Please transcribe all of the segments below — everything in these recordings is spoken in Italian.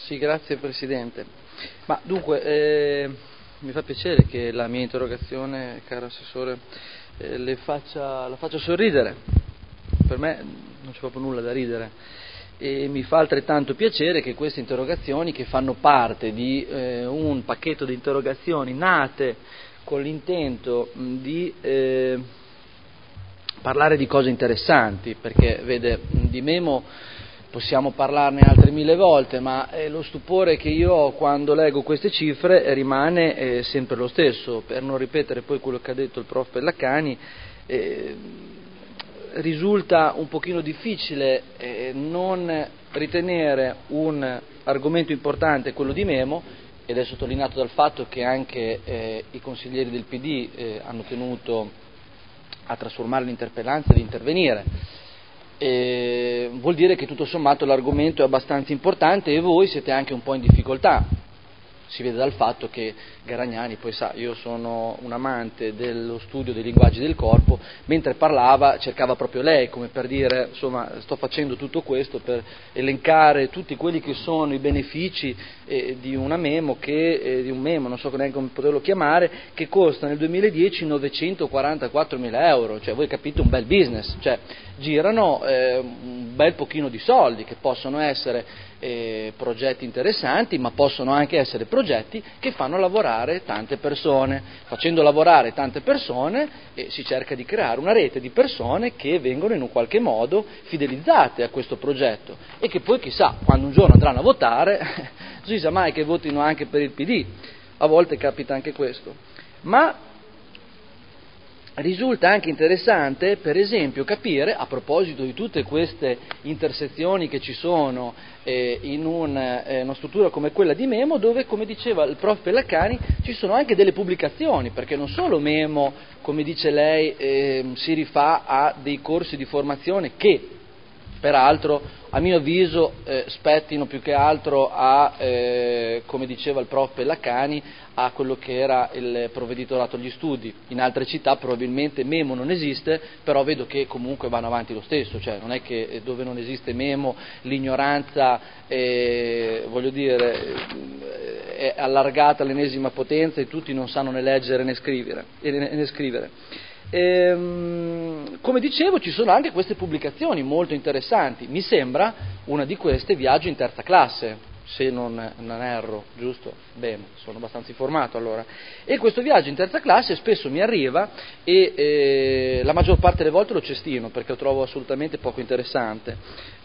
Sì, grazie Presidente. Ma dunque, mi fa piacere che la mia interrogazione, caro Assessore, la faccia sorridere. Per me non c'è proprio nulla da ridere. E mi fa altrettanto piacere che queste interrogazioni, che fanno parte di un pacchetto di interrogazioni nate con l'intento di parlare di cose interessanti, perché vede, di Memo possiamo parlarne altre 1000 volte, ma lo stupore che io ho quando leggo queste cifre rimane sempre lo stesso. Per non ripetere poi quello che ha detto il prof. Pellacani, risulta un pochino difficile non ritenere un argomento importante quello di Memo, ed è sottolineato dal fatto che anche i consiglieri del PD hanno tenuto a trasformare l'interpellanza e ad intervenire. Vuol dire che tutto sommato l'argomento è abbastanza importante e voi siete anche un po' in difficoltà. Si vede dal fatto che Garagnani, poi sa, io sono un amante dello studio dei linguaggi del corpo, mentre parlava cercava proprio lei, come per dire, insomma, sto facendo tutto questo per elencare tutti quelli che sono i benefici di una Memo, di un Memo, non so neanche come poterlo chiamare, che costa nel 2010 944.000 euro, cioè voi capite un bel business, cioè girano un bel pochino di soldi che possono essere progetti interessanti, ma possono anche essere progetti che fanno lavorare tante persone. Facendo lavorare tante persone si cerca di creare una rete di persone che vengono in un qualche modo fidelizzate a questo progetto e che poi chissà, quando un giorno andranno a votare, non si sa mai che votino anche per il PD, a volte capita anche questo. Ma risulta anche interessante, per esempio, capire, a proposito di tutte queste intersezioni che ci sono in una struttura come quella di Memo, dove, come diceva il prof. Pellacani, ci sono anche delle pubblicazioni, perché non solo Memo, come dice lei, si rifà a dei corsi di formazione che, peraltro, a mio avviso spettino più che altro a, come diceva il prof. Pellacani, a quello che era il provveditorato agli studi. In altre città probabilmente Memo non esiste, però vedo che comunque vanno avanti lo stesso, cioè non è che dove non esiste Memo l'ignoranza voglio dire, è allargata all'ennesima potenza e tutti non sanno né leggere né scrivere. Come dicevo, ci sono anche queste pubblicazioni molto interessanti. Mi sembra una di queste Viaggio in terza classe, se non erro, giusto? Bene, sono abbastanza informato allora. E questo Viaggio in terza classe spesso mi arriva e la maggior parte delle volte lo cestino perché lo trovo assolutamente poco interessante.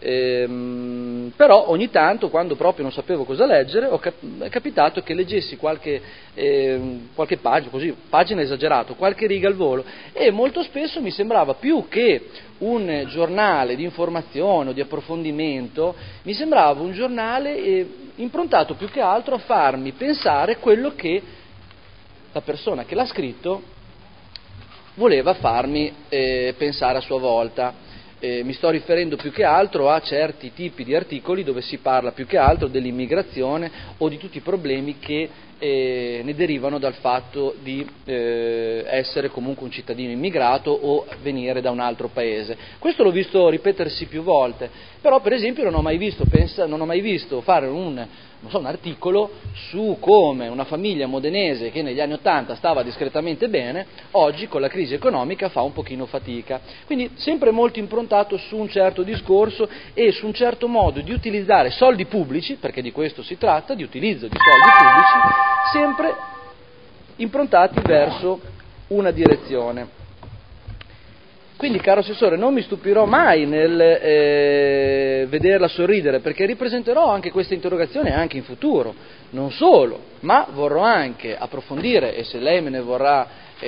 Però ogni tanto, quando proprio non sapevo cosa leggere, è capitato che leggessi qualche pagina, così, pagina esagerato, qualche riga al volo, e molto spesso mi sembrava più che un giornale di informazione o di approfondimento, mi sembrava un giornale improntato più che altro a farmi pensare quello che la persona che l'ha scritto voleva farmi pensare a sua volta. Mi sto riferendo più che altro a certi tipi di articoli dove si parla più che altro dell'immigrazione o di tutti i problemi che ne derivano dal fatto di essere comunque un cittadino immigrato o venire da un altro paese. Questo l'ho visto ripetersi più volte, però per esempio non ho mai visto fare un articolo su come una famiglia modenese che negli anni '80 stava discretamente bene, oggi con la crisi economica fa un pochino fatica. Quindi sempre molto improntato su un certo discorso e su un certo modo di utilizzare soldi pubblici, perché di questo si tratta, di utilizzo di soldi pubblici, sempre improntati verso una direzione. Quindi, caro Assessore, non mi stupirò mai nel vederla sorridere, perché ripresenterò anche questa interrogazione anche in futuro, non solo, ma vorrò anche approfondire, e se lei me ne vorrà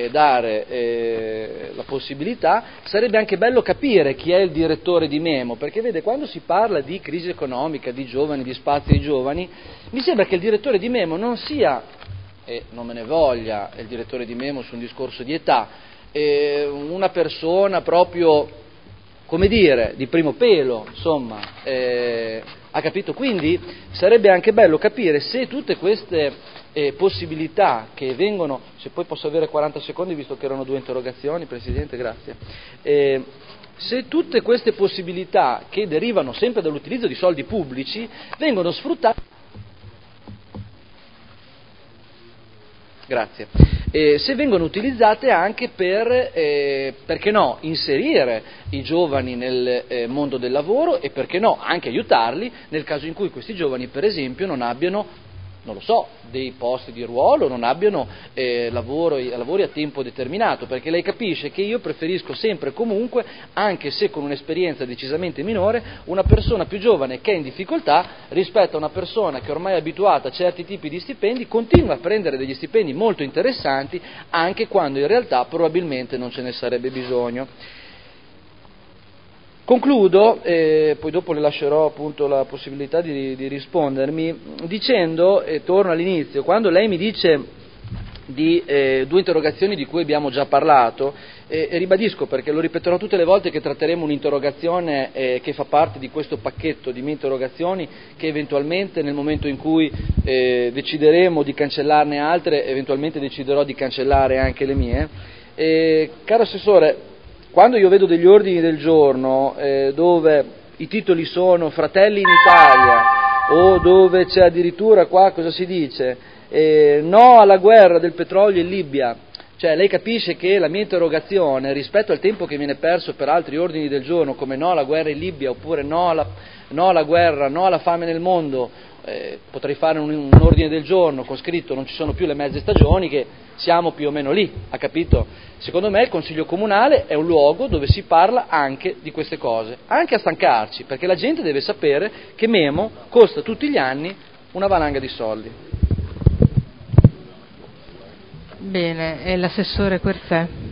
dare la possibilità, sarebbe anche bello capire chi è il direttore di Memo, perché vede, quando si parla di crisi economica, di giovani, di spazi ai giovani, mi sembra che il direttore di Memo non sia, e non me ne voglia il direttore di Memo su un discorso di età, una persona proprio, come dire, di primo pelo, insomma, ha capito? Quindi sarebbe anche bello capire se tutte queste possibilità che vengono, se poi posso avere 40 secondi visto che erano 2 interrogazioni, Presidente, grazie, se tutte queste possibilità che derivano sempre dall'utilizzo di soldi pubblici vengono sfruttate Grazie. Se vengono utilizzate anche per, perché no, inserire i giovani nel mondo del lavoro e perché no, anche aiutarli nel caso in cui questi giovani, per esempio, non abbiano, non lo so, dei posti di ruolo, non abbiano lavori a tempo determinato, perché lei capisce che io preferisco sempre e comunque, anche se con un'esperienza decisamente minore, una persona più giovane che è in difficoltà rispetto a una persona che ormai è abituata a certi tipi di stipendi, continua a prendere degli stipendi molto interessanti anche quando in realtà probabilmente non ce ne sarebbe bisogno. Concludo, poi dopo le lascerò appunto la possibilità di rispondermi, dicendo, e torno all'inizio, quando lei mi dice di 2 interrogazioni di cui abbiamo già parlato, e ribadisco, perché lo ripeterò tutte le volte che tratteremo un'interrogazione che fa parte di questo pacchetto di mie interrogazioni, che eventualmente nel momento in cui decideremo di cancellarne altre, eventualmente deciderò di cancellare anche le mie. Caro Assessore, quando io vedo degli ordini del giorno dove i titoli sono Fratelli in Italia, o dove c'è addirittura qua, cosa si dice, no alla guerra del petrolio in Libia, cioè lei capisce che la mia interrogazione, rispetto al tempo che viene perso per altri ordini del giorno, come no alla guerra in Libia, oppure no alla guerra, no alla fame nel mondo, potrei fare un ordine del giorno con scritto non ci sono più le mezze stagioni, che siamo più o meno lì, ha capito? Secondo me il Consiglio Comunale è un luogo dove si parla anche di queste cose, anche a stancarci, perché la gente deve sapere che Memo costa tutti gli anni una valanga di soldi. Bene, e l'assessore Querfè?